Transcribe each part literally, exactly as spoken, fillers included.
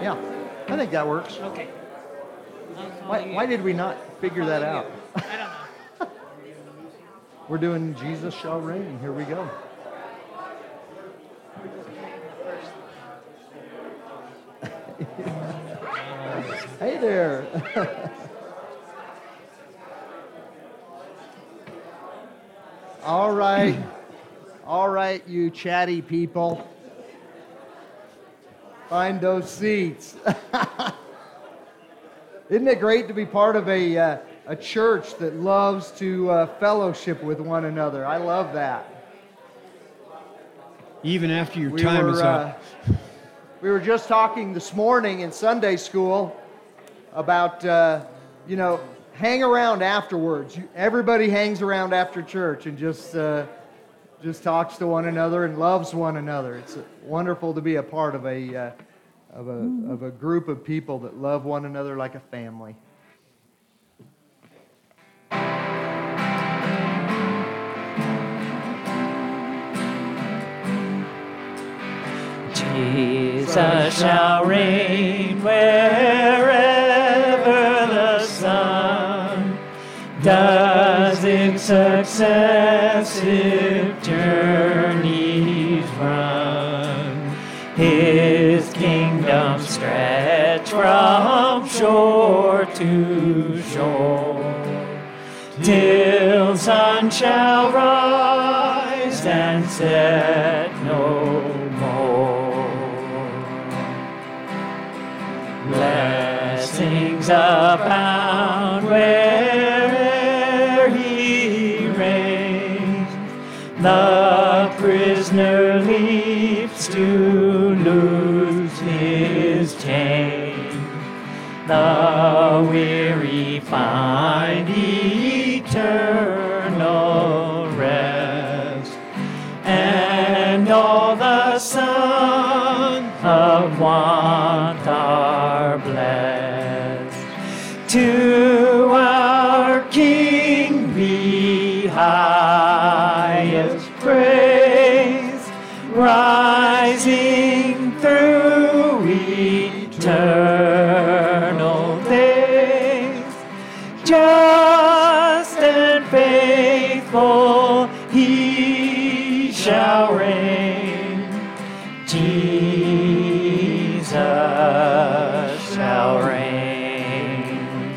Yeah, I think that works. Okay. Why, why did we not figure that out? I don't know. We're doing Jesus Shall Reign. Here we go. Hey there. All right. All right, you chatty people. Find those seats. Isn't it great to be part of a, uh, a church that loves to uh, fellowship with one another? I love that. Even after your We time were, is up. Uh, we were just talking this morning in Sunday school about, uh, you know, hang around afterwards. You, everybody hangs around after church and just uh, just talks to one another and loves one another. It's wonderful to be a part of a uh, of a of a group of people that love one another like a family. Jesus shall reign wherever the sun does its successive journeys run. His kingdom stretch from shore to shore, till sun shall rise and set no more. Blessings abound where'er he reigns. The prisoner leaps to loose his chains. The weary find eternal rest, and all the sons of want are blessed. To our King be highest praise, rising through eternal days. Just and faithful he shall reign. Jesus shall reign.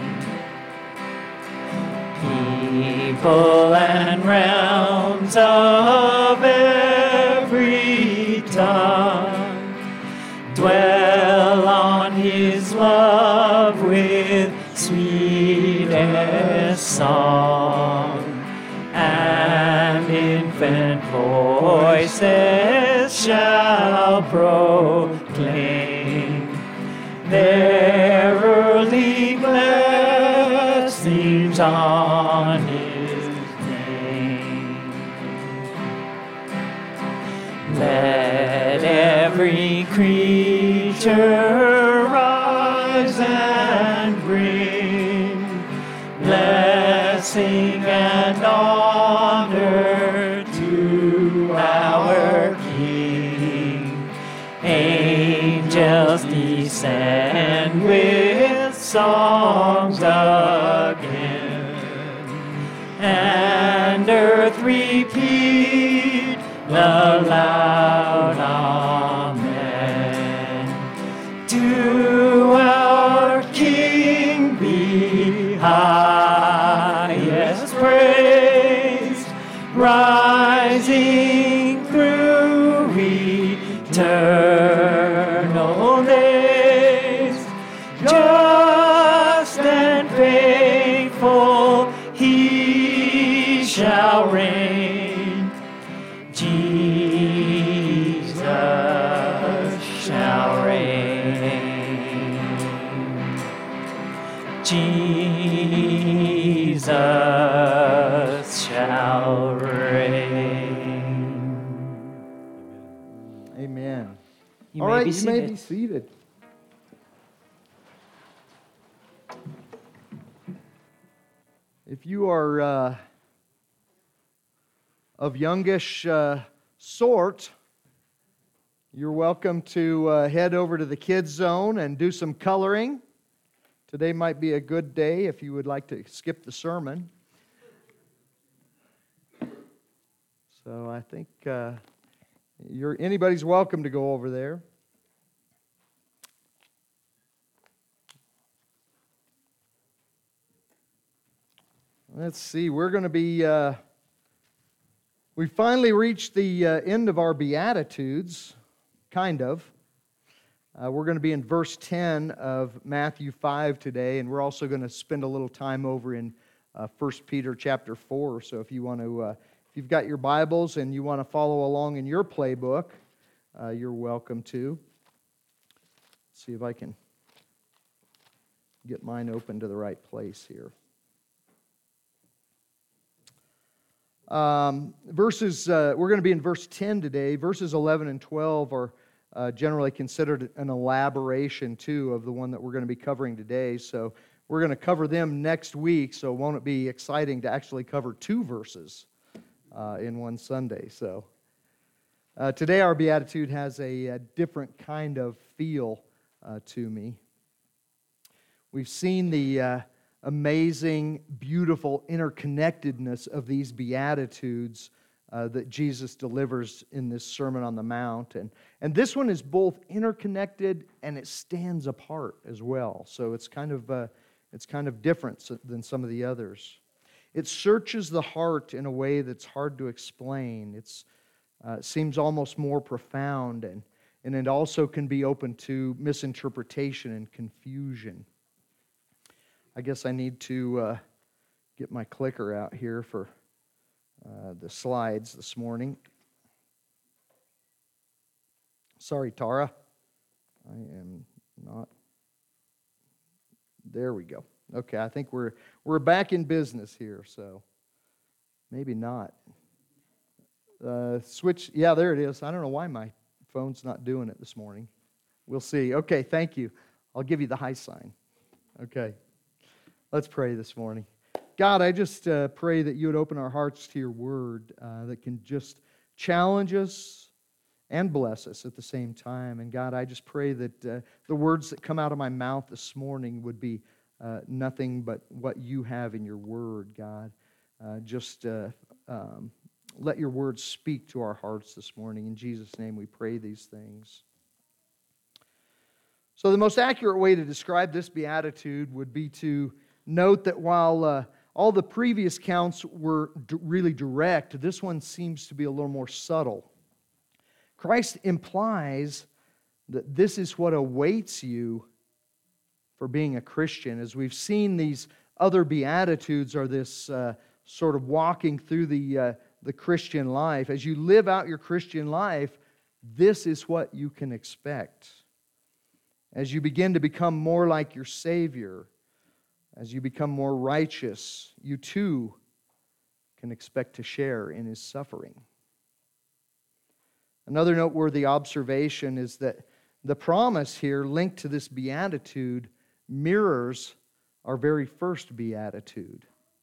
People and realms of every tongue dwell on his love with sweetest song, and infant voices shall proclaim their early blessings on his name. Let every creature rise and bring blessing and honor to our King. Angels descend with songs again, and earth repeat the loud amen. To our King be highest praise, rising through eternal days. Just and faithful he shall reign. Jesus shall reign. Jesus shall reign. Amen. You All may right, be you may seated. be seated. If you are uh, of youngish uh, sort, You're welcome to uh, head over to the kids zone and do some coloring. Today might be a good day if you would like to skip the sermon. So I think uh, you're anybody's welcome to go over there. Let's see, we're going to be, uh, we finally reached the uh, end of our Beatitudes, kind of. Uh, we're going to be in verse ten of Matthew five today, and we're also going to spend a little time over in uh, First Peter chapter four. So if you want to, uh, if you've got your Bibles and you want to follow along in your playbook, uh, you're welcome to. Let's see if I can get mine open to the right place here. Um, verses, uh, we're going to be in verse ten today. Verses eleven and twelve are uh, generally considered an elaboration, too, of the one that we're going to be covering today. So we're going to cover them next week, so won't it be exciting to actually cover two verses uh, in one Sunday? So uh, today our Beatitude has a, a different kind of feel uh, to me. We've seen the Uh, amazing, beautiful interconnectedness of these Beatitudes uh, that Jesus delivers in this Sermon on the Mount. And, and this one is both interconnected and it stands apart as well. So it's kind of, uh, it's kind of different than some of the others. It searches the heart in a way that's hard to explain. It's, uh, it seems almost more profound, and, and it also can be open to misinterpretation and confusion. I guess I need to uh, get my clicker out here for uh, the slides this morning. Sorry, Tara. I am not. There we go. Okay, I think we're we're back in business here, so maybe not. Uh, switch. Yeah, there it is. I don't know why my phone's not doing it this morning. We'll see. Okay, thank you. I'll give you the high sign. Okay. Let's pray this morning. God, I just uh, pray that you would open our hearts to your word uh, that can just challenge us and bless us at the same time. And God, I just pray that uh, the words that come out of my mouth this morning would be uh, nothing but what you have in your word, God. Uh, just uh, um, let your word speak to our hearts this morning. In Jesus' name we pray these things. So the most accurate way to describe this beatitude would be to note that while uh, all the previous counts were d- really direct, this one seems to be a little more subtle. Christ implies that this is what awaits you for being a Christian. As we've seen, these other beatitudes are this uh, sort of walking through the, uh, the Christian life. As you live out your Christian life, this is what you can expect. As you begin to become more like your Savior, as you become more righteous, you too can expect to share in His suffering. Another noteworthy observation is that the promise here linked to this beatitude mirrors our very first beatitude.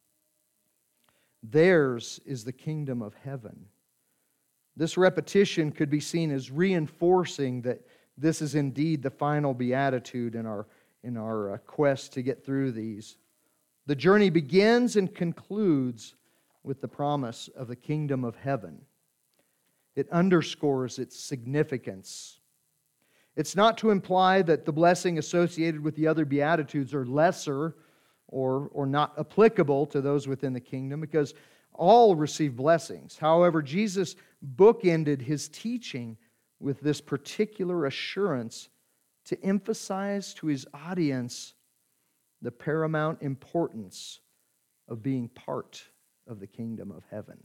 Theirs is the kingdom of heaven. This repetition could be seen as reinforcing that this is indeed the final beatitude in our in our uh, quest to get through these. The journey begins and concludes with the promise of the kingdom of heaven. It underscores its significance. It's not to imply that the blessing associated with the other beatitudes are lesser or, or not applicable to those within the kingdom, because all receive blessings. However, Jesus bookended His teaching with this particular assurance to emphasize to His audience the paramount importance of being part of the kingdom of heaven.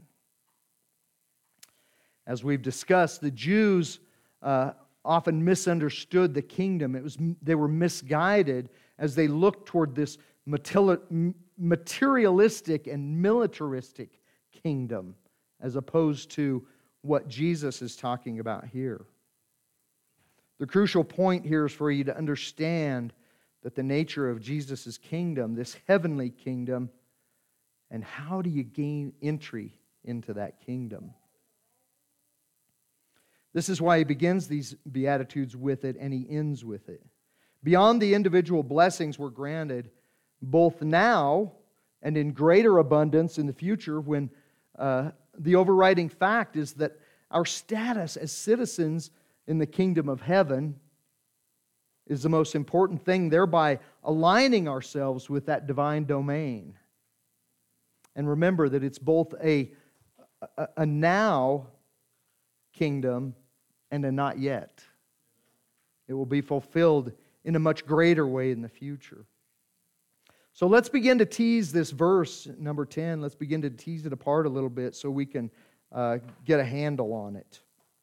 As we've discussed, the Jews uh, often misunderstood the kingdom. It was, they were misguided as they looked toward this materialistic and militaristic kingdom, as opposed to what Jesus is talking about here. The crucial point here is for you to understand that the nature of Jesus' kingdom, this heavenly kingdom, and how do you gain entry into that kingdom? This is why he begins these Beatitudes with it and he ends with it. Beyond the individual blessings we're granted, both now and in greater abundance in the future, when uh, the overriding fact is that our status as citizens in the kingdom of heaven is the most important thing, thereby aligning ourselves with that divine domain. And remember that it's both a, a, a now kingdom and a not yet. It will be fulfilled in a much greater way in the future. So let's begin to tease this verse, number ten. Let's begin to tease it apart a little bit so we can uh, get a handle on it.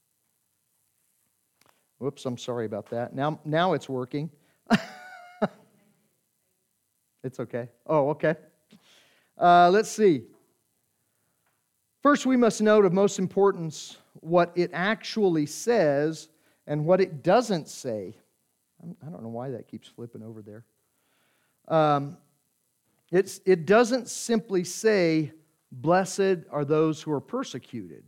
Whoops, I'm sorry about that. Now, now it's working. It's okay. Oh, okay. Uh, let's see. First, we must note of most importance what it actually says and what it doesn't say. I don't know why that keeps flipping over there. Um, it's, it doesn't simply say, blessed are those who are persecuted.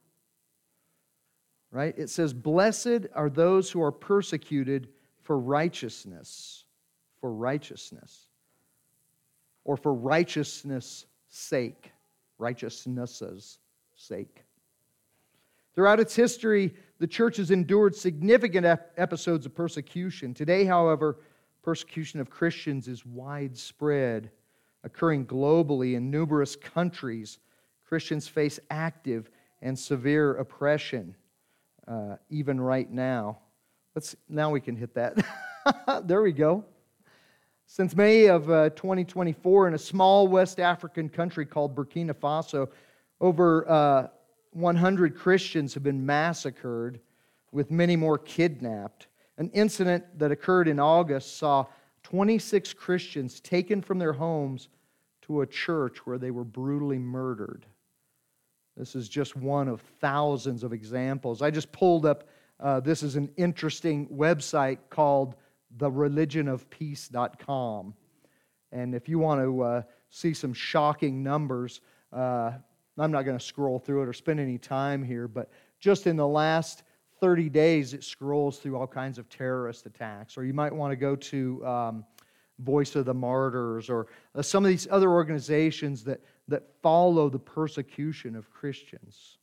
Right? It says, blessed are those who are persecuted for righteousness. For righteousness. Or for righteousness' sake. Righteousness' sake. Throughout its history, the church has endured significant ep- episodes of persecution. Today, however, persecution of Christians is widespread, occurring globally in numerous countries. Christians face active and severe oppression, uh, even right now. Let's now we can hit that. There we go. Since May of uh, twenty twenty-four, in a small West African country called Burkina Faso, over uh, one hundred Christians have been massacred, with many more kidnapped. An incident that occurred in August saw twenty-six Christians taken from their homes to a church where they were brutally murdered. This is just one of thousands of examples. I just pulled up, uh, this is an interesting website called the religion of peace dot com. And if you want to uh, see some shocking numbers, uh, I'm not going to scroll through it or spend any time here, but just in the last thirty days, it scrolls through all kinds of terrorist attacks. Or you might want to go to um, Voice of the Martyrs or uh, some of these other organizations that, that follow the persecution of Christians.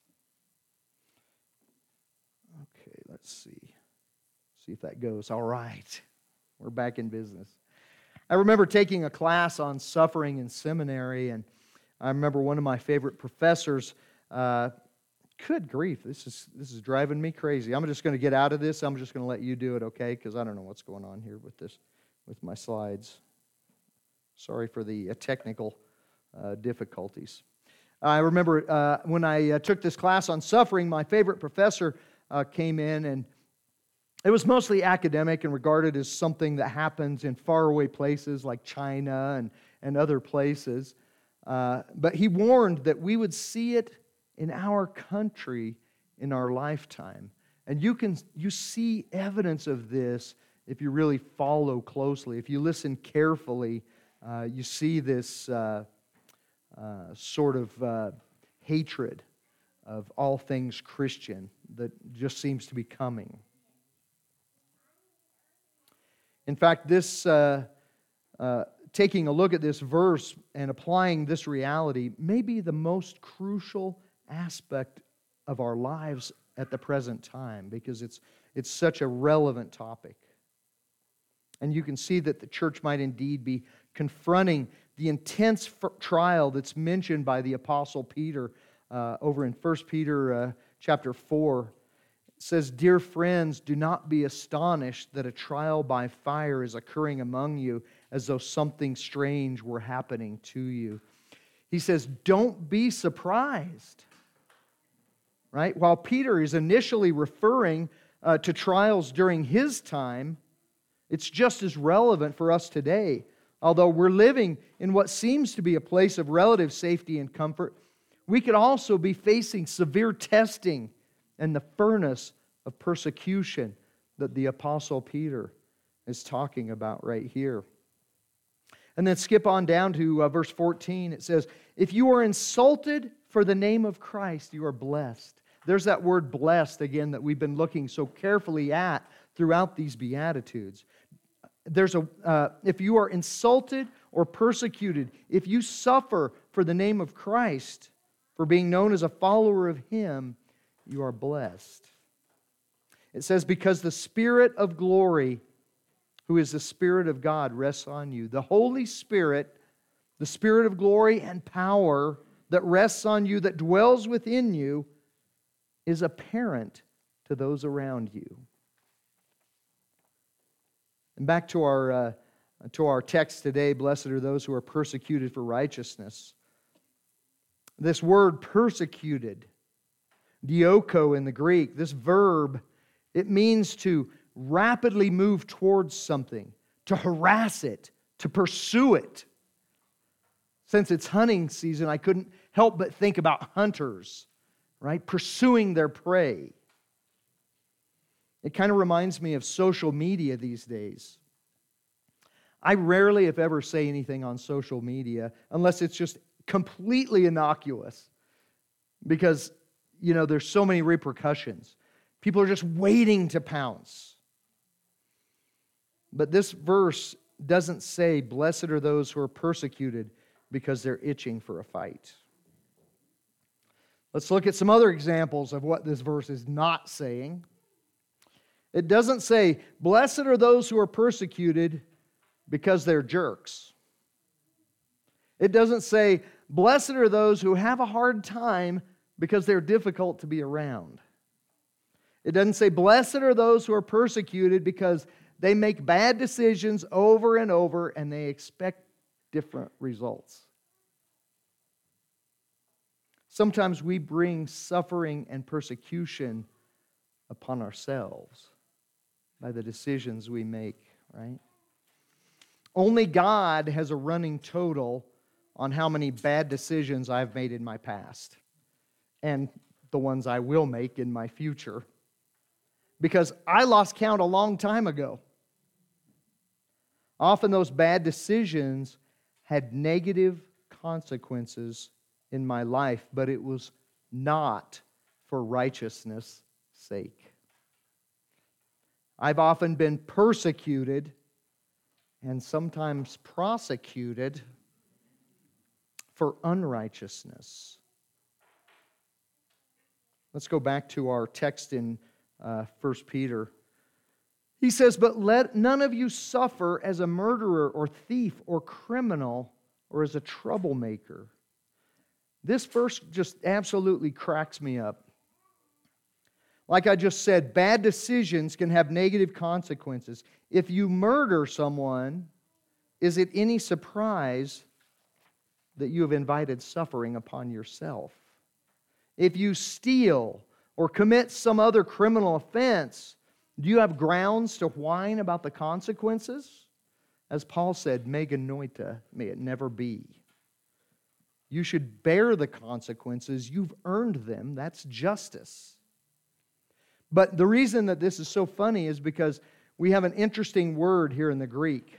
Okay, let's see. See if that goes. All right. We're back in business. I remember taking a class on suffering in seminary, and I remember one of my favorite professors, uh, good grief, this is this is driving me crazy. I'm just going to get out of this. I'm just going to let you do it, okay? Because I don't know what's going on here with this, with my slides. Sorry for the uh, technical uh, difficulties. I remember uh, when I uh, took this class on suffering, my favorite professor uh, came in, and it was mostly academic and regarded as something that happens in faraway places like China and, and other places. Uh, but he warned that we would see it in our country in our lifetime. And you can you see evidence of this if you really follow closely. If you listen carefully, uh, you see this uh, uh, sort of uh, hatred of all things Christian that just seems to be coming. In fact, this uh, uh, taking a look at this verse and applying this reality may be the most crucial aspect of our lives at the present time, because it's it's such a relevant topic. And you can see that the church might indeed be confronting the intense trial that's mentioned by the Apostle Peter uh, over in First Peter uh, chapter four. It says, "Dear friends, do not be astonished that a trial by fire is occurring among you, as though something strange were happening to you." He says, don't be surprised. Right? While Peter is initially referring uh, to trials during his time, it's just as relevant for us today. Although we're living in what seems to be a place of relative safety and comfort, we could also be facing severe testing and the furnace of persecution that the Apostle Peter is talking about right here. And then skip on down to uh, verse fourteen. It says, "If you are insulted for the name of Christ, you are blessed." There's that word blessed again that we've been looking so carefully at throughout these Beatitudes. There's a, uh, if you are insulted or persecuted, if you suffer for the name of Christ, for being known as a follower of Him, you are blessed. It says, because the Spirit of glory, who is the Spirit of God, rests on you. The Holy Spirit, the Spirit of glory and power that rests on you, that dwells within you, is apparent to those around you. And back to our, uh, to our text today, blessed are those who are persecuted for righteousness. This word persecuted, dioko in the Greek, this verb, it means to rapidly move towards something, to harass it, to pursue it. Since it's hunting season, I couldn't help but think about hunters, right? Pursuing their prey. It kind of reminds me of social media these days. I rarely, if ever, say anything on social media unless it's just completely innocuous. Because, you know, there's so many repercussions. People are just waiting to pounce. But this verse doesn't say, blessed are those who are persecuted because they're itching for a fight. Let's look at some other examples of what this verse is not saying. It doesn't say, blessed are those who are persecuted because they're jerks. It doesn't say, blessed are those who have a hard time because they're difficult to be around. It doesn't say, blessed are those who are persecuted because they make bad decisions over and over and they expect different results. Sometimes we bring suffering and persecution upon ourselves by the decisions we make, right? Only God has a running total on how many bad decisions I've made in my past and the ones I will make in my future. Because I lost count a long time ago. Often those bad decisions had negative consequences in my life, but it was not for righteousness' sake. I've often been persecuted and sometimes prosecuted for unrighteousness. Let's go back to our text in uh, First Peter. He says, but let none of you suffer as a murderer or thief or criminal or as a troublemaker. This verse just absolutely cracks me up. Like I just said, bad decisions can have negative consequences. If you murder someone, is it any surprise that you have invited suffering upon yourself? If you steal or commit some other criminal offense, do you have grounds to whine about the consequences? As Paul said, meganoita, may it never be. You should bear the consequences. You've earned them. That's justice. But the reason that this is so funny is because we have an interesting word here in the Greek.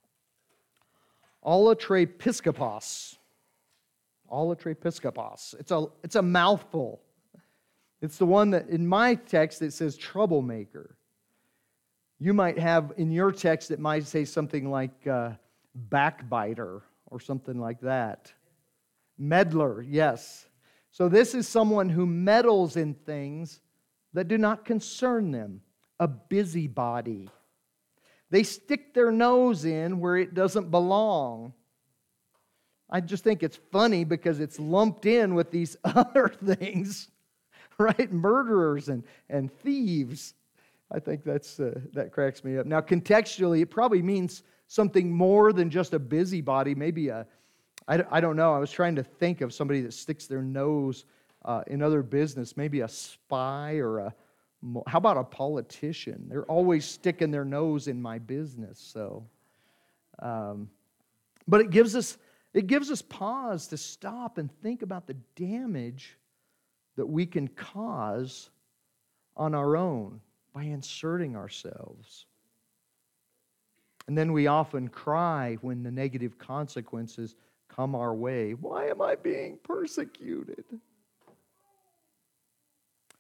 Alatrapiskopos. Alatrapiskopos. It's a, it's a mouthful. It's the one that, in my text, it says troublemaker. You might have, in your text, it might say something like uh, backbiter or something like that. Meddler, yes. So this is someone who meddles in things that do not concern them. A busybody. They stick their nose in where it doesn't belong. I just think it's funny because it's lumped in with these other things, right? Murderers and, and thieves. I think that's uh, that cracks me up. Now, contextually, it probably means something more than just a busybody. Maybe a, I, I don't know. I was trying to think of somebody that sticks their nose uh, in other business. Maybe a spy or a, how about a politician? They're always sticking their nose in my business. So, um, but it gives us it gives us pause to stop and think about the damage that we can cause on our own by inserting ourselves. And then we often cry when the negative consequences come our way. Why am I being persecuted?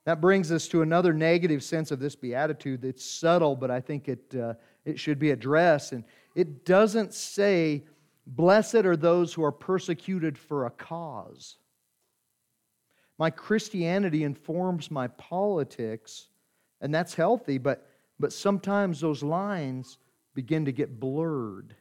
That brings us to another negative sense of this beatitude that's subtle, but I think it, uh, it should be addressed. And it doesn't say, blessed are those who are persecuted for a cause. My Christianity informs my politics, and that's healthy, but, but sometimes those lines begin to get blurred.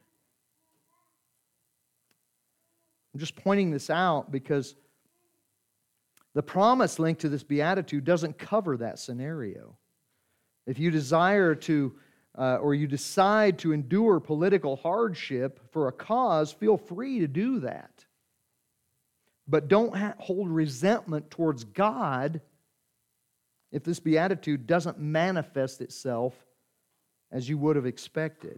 I'm just pointing this out because the promise linked to this beatitude doesn't cover that scenario. If you desire to, uh, or you decide to endure political hardship for a cause, feel free to do that. But don't ha- hold resentment towards God if this beatitude doesn't manifest itself as you would have expected.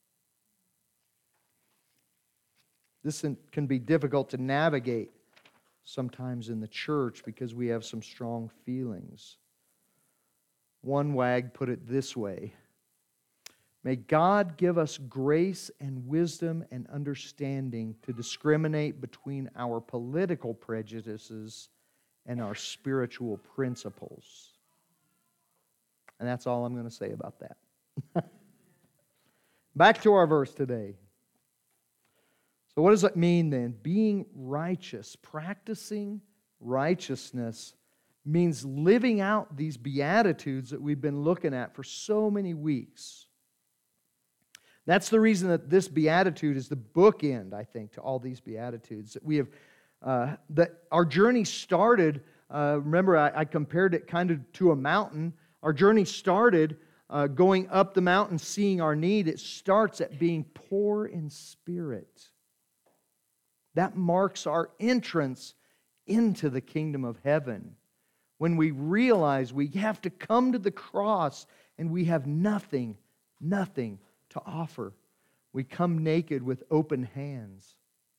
This can be difficult to navigate sometimes in the church because we have some strong feelings. One wag put it this way: may God give us grace and wisdom and understanding to discriminate between our political prejudices and our spiritual principles. And that's all I'm going to say about that. Back to our verse today. So what does it mean then? Being righteous, practicing righteousness, means living out these beatitudes that we've been looking at for so many weeks. That's the reason that this beatitude is the bookend, I think, to all these beatitudes. That we have, uh, that our journey started. Uh, remember, I, I compared it kind of to a mountain. Our journey started uh, going up the mountain, seeing our need. It starts at being poor in spirit. That marks our entrance into the kingdom of heaven. When we realize we have to come to the cross and we have nothing, nothing to offer. We come naked with open hands.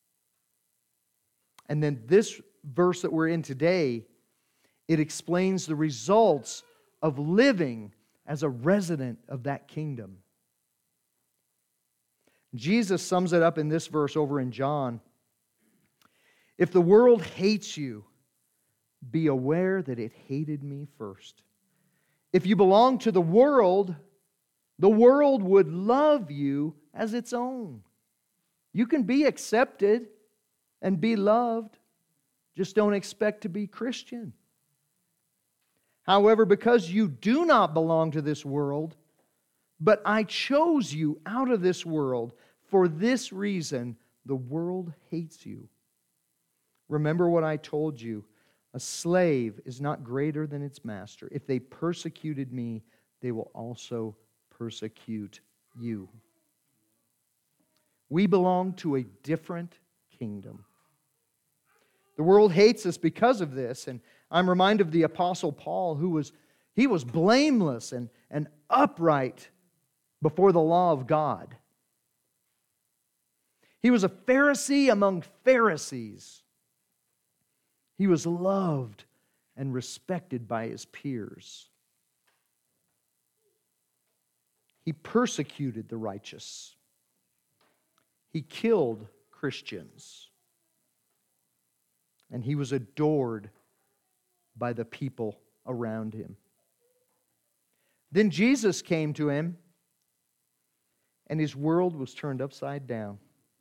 And then this verse that we're in today, it explains the results of living as a resident of that kingdom. Jesus sums it up in this verse over in John. If the world hates you, be aware that it hated me first. If you belong to the world, the world would love you as its own. You can be accepted and be loved. Just don't expect to be Christian. However, because you do not belong to this world, but I chose you out of this world, for this reason the world hates you. Remember what I told you. A slave is not greater than its master. If they persecuted me, they will also persecute you. We belong to a different kingdom. The world hates us because of this, and I'm reminded of the Apostle Paul, who was he was blameless and, and upright before the law of God. He was a Pharisee among Pharisees. He was loved and respected by his peers. He persecuted the righteous. He killed Christians. And he was adored by the people around him. Then Jesus came to him, and his world was turned upside down.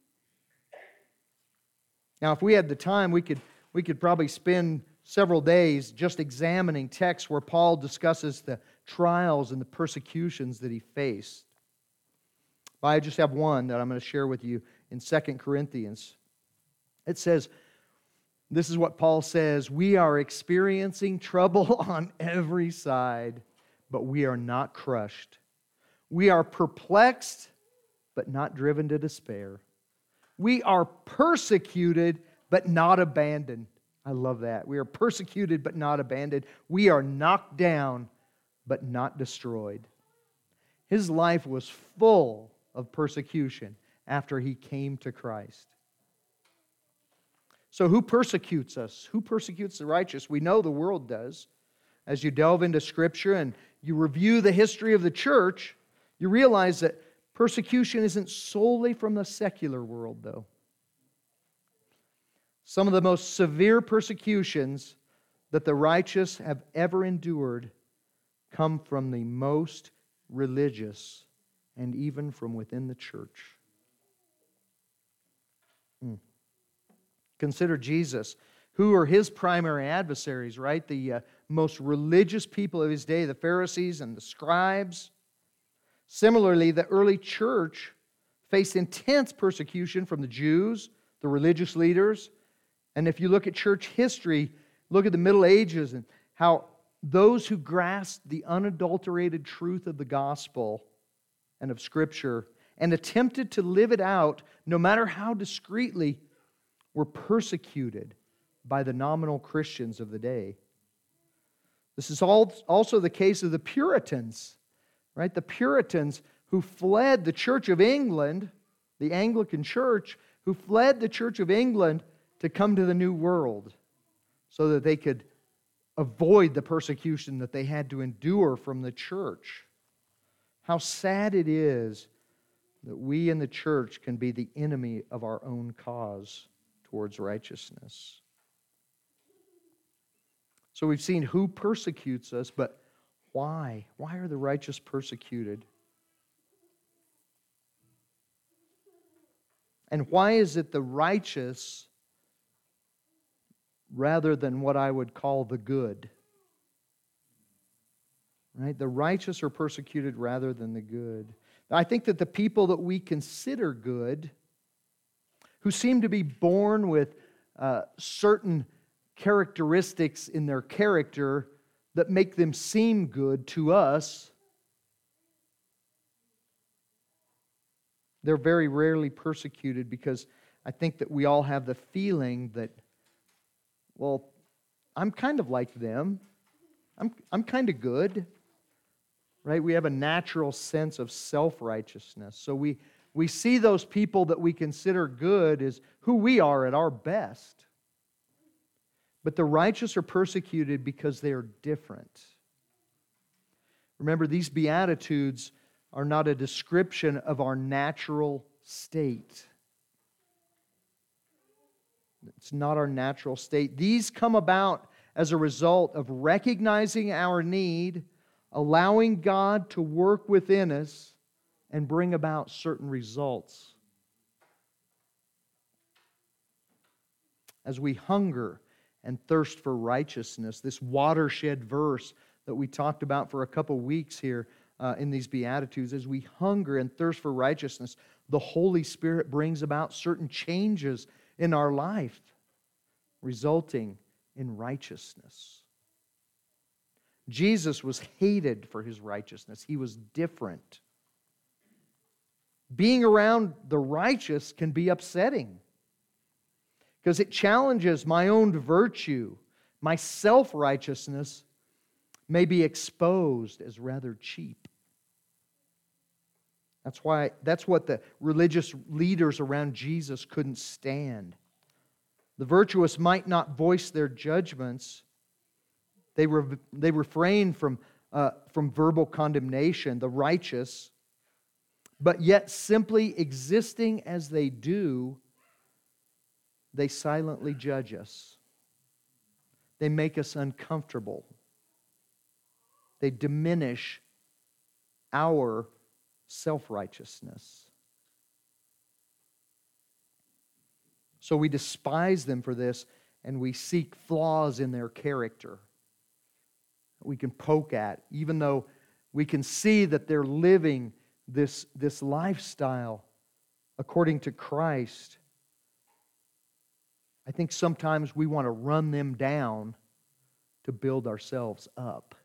Now, if we had the time, we could we could probably spend several days just examining texts where Paul discusses the trials and the persecutions that he faced. But I just have one that I'm going to share with you in Second Corinthians. It says, this is what Paul says, we are experiencing trouble on every side, but we are not crushed. We are perplexed, but not driven to despair. We are persecuted, but not abandoned. I love that. We are persecuted, but not abandoned. We are knocked down, but not destroyed. His life was full of persecution after he came to Christ. So who persecutes us? Who persecutes the righteous? We know the world does. As you delve into Scripture and you review the history of the church, you realize that persecution isn't solely from the secular world, though. Some of the most severe persecutions that the righteous have ever endured come from the most religious and even from within the church. Hmm. Consider Jesus. Who are his primary adversaries, right? The uh, most religious people of his day, the Pharisees and the scribes. Similarly, the early church faced intense persecution from the Jews, the religious leaders. And if you look at church history, look at the Middle Ages and how those who grasped the unadulterated truth of the gospel and of Scripture and attempted to live it out, no matter how discreetly, were persecuted by the nominal Christians of the day. This is also the case of the Puritans, right? The Puritans who fled the Church of England, the Anglican Church, who fled the Church of England to come to the New World so that they could avoid the persecution that they had to endure from the church. How sad it is that we in the church can be the enemy of our own cause towards righteousness. So we've seen who persecutes us, but why? Why are the righteous persecuted? And why is it the righteous rather than what I would call the good? Right? The righteous are persecuted rather than the good. I think that the people that we consider good, who seem to be born with uh, certain characteristics in their character that make them seem good to us, they're very rarely persecuted because I think that we all have the feeling that, well, I'm kind of like them. I'm, I'm kind of good. Right? We have a natural sense of self-righteousness. So we, we see those people that we consider good as who we are at our best. But the righteous are persecuted because they are different. Remember, these Beatitudes are not a description of our natural state. It's not our natural state. These come about as a result of recognizing our need, allowing God to work within us, and bring about certain results. As we hunger and thirst for righteousness, this watershed verse that we talked about for a couple weeks here uh, in these Beatitudes, as we hunger and thirst for righteousness, the Holy Spirit brings about certain changes in our life, resulting in righteousness. Jesus was hated for his righteousness. He was different. Being around the righteous can be upsetting because it challenges my own virtue. My self-righteousness may be exposed as rather cheap. That's why that's what the religious leaders around Jesus couldn't stand. The virtuous might not voice their judgments. They re, they refrain from uh, from verbal condemnation. The righteous, but yet simply existing as they do, they silently judge us. They make us uncomfortable. They diminish our self-righteousness. So we despise them for this, and we seek flaws in their character we can poke at, even though we can see that they're living this, this lifestyle according to Christ. I think sometimes we want to run them down to build ourselves up.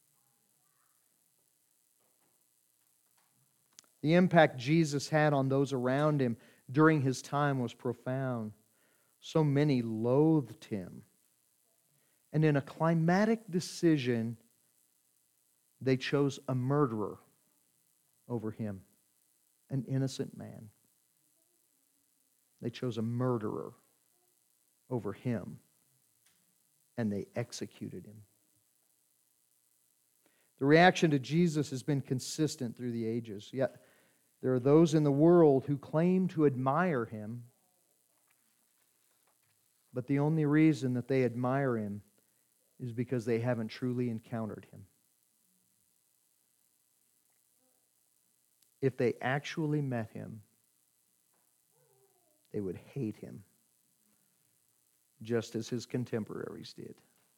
The impact Jesus had on those around him during his time was profound. So many loathed him. And in a climatic decision, they chose a murderer over him, an innocent man. They chose a murderer over him, and they executed him. The reaction to Jesus has been consistent through the ages, yet there are those in the world who claim to admire him, but the only reason that they admire him is because they haven't truly encountered Him. If they actually met Him, they would hate Him, just as His contemporaries did.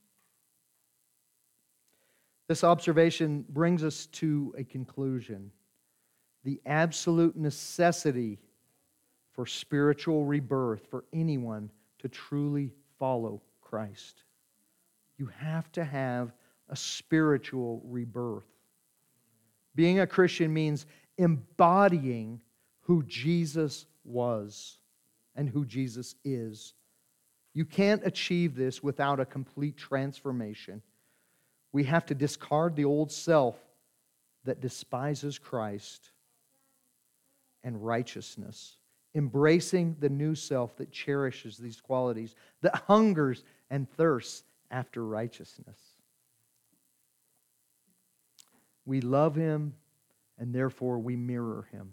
This observation brings us to a conclusion. The absolute necessity for spiritual rebirth for anyone to truly follow Christ. You have to have a spiritual rebirth. Being a Christian means embodying who Jesus was and who Jesus is. You can't achieve this without a complete transformation. We have to discard the old self that despises Christ and righteousness, embracing the new self that cherishes these qualities, that hungers and thirsts after righteousness. We love Him, and therefore we mirror Him.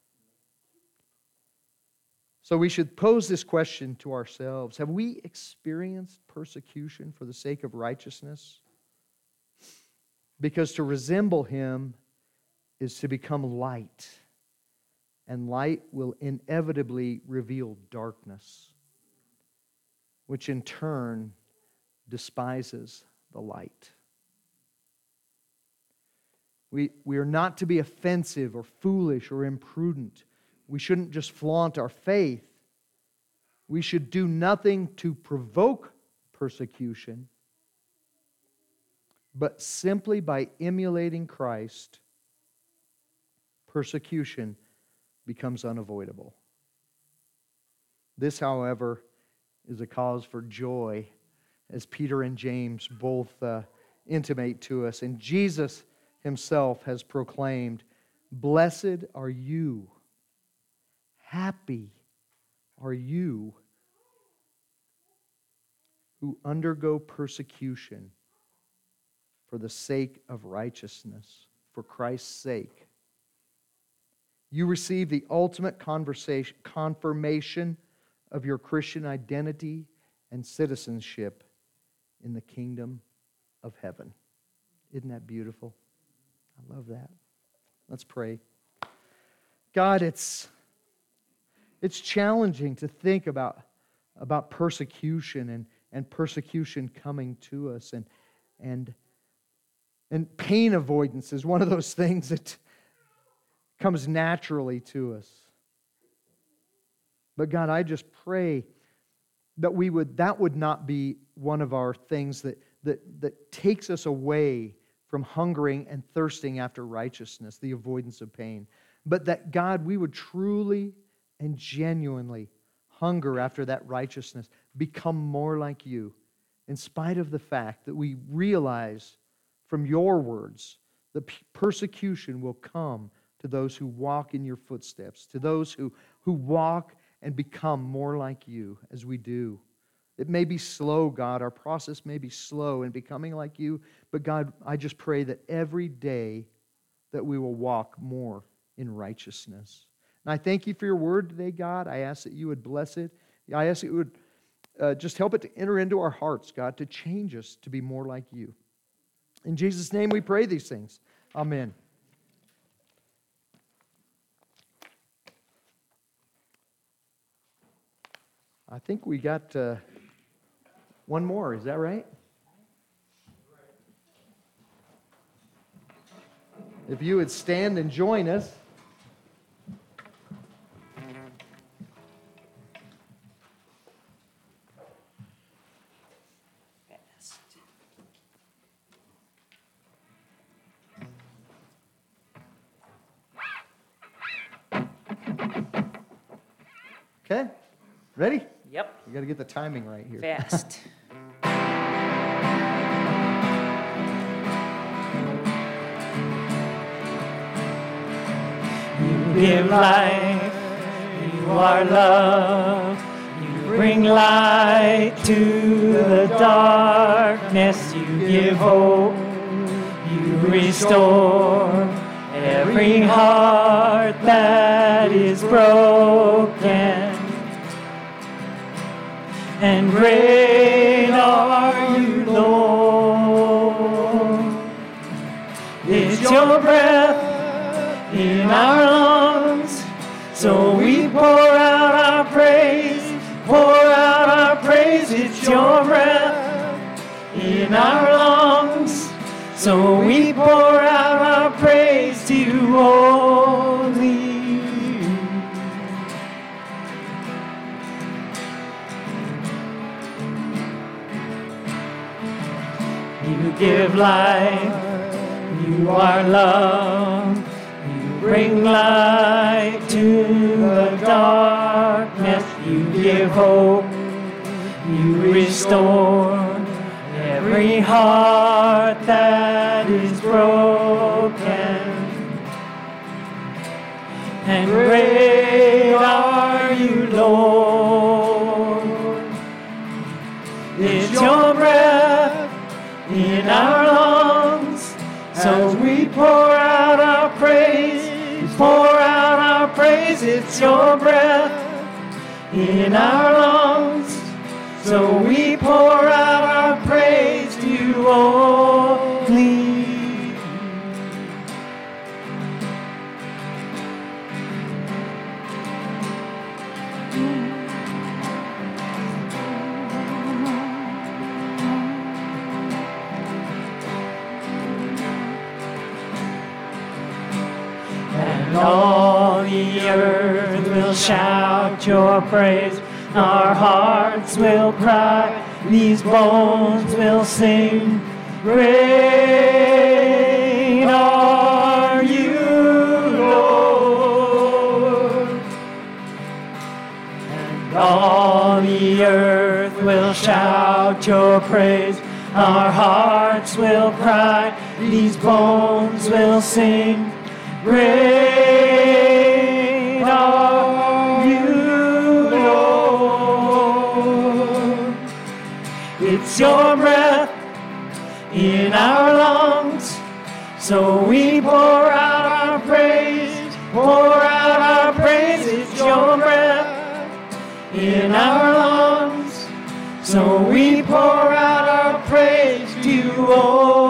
So we should pose this question to ourselves. Have we experienced persecution for the sake of righteousness? Because to resemble Him is to become light, and light will inevitably reveal darkness, which in turn despises the light. We, we are not to be offensive or foolish or imprudent. We shouldn't just flaunt our faith. We should do nothing to provoke persecution, but simply by emulating Christ, persecution becomes unavoidable. This, however, is a cause for joy, as Peter and James both uh, intimate to us. And Jesus Himself has proclaimed, "Blessed are you, happy are you who undergo persecution for the sake of righteousness, for Christ's sake. You receive the ultimate conversation, confirmation of your Christian identity and citizenship in the kingdom of heaven." Isn't that beautiful? I love that. Let's pray. God, it's, it's challenging to think about, about persecution and, and persecution coming to us. And, and, and pain avoidance is one of those things that comes naturally to us. But God, I just pray that we would that would not be one of our things that, that, that takes us away from hungering and thirsting after righteousness, the avoidance of pain. But that, God, we would truly and genuinely hunger after that righteousness, become more like You, in spite of the fact that we realize from Your words that persecution will come to those who walk in Your footsteps, to those who, who walk and become more like You as we do. It may be slow, God. Our process may be slow in becoming like You. But God, I just pray that every day that we will walk more in righteousness. And I thank You for Your word today, God. I ask that You would bless it. I ask that You would uh, just help it to enter into our hearts, God, to change us to be more like You. In Jesus' name we pray these things. Amen. I think we got uh, one more. Is that right? If you would stand and join us. Okay, ready? Yep. You got to get the timing right here. Fast. You give life, You are love, You bring light to the darkness, You give hope, You restore every heart that is broken. And great are You, Lord. So we pour out our praise, pour out our praise. It's your breath in our lungs. So we pour out our praise to you only. You give life, you are love, you bring light to the darkness, you give hope, you restore every heart that is broken. And great are you, Lord. It's your breath in our lungs, so we pour out our praise, pour out our praise. It's your breath in our lungs, so we pour out our praise to you only. And all the earth will shout your praise. Our hearts will cry, these bones will sing. Great are you, Lord. And all the earth will shout your praise. Our hearts will cry, these bones will sing. Great are you, Lord. It's your breath in our lungs, so we pour out our praise, pour out our praise. It's your breath in our lungs, so we pour out our praise to you, oh.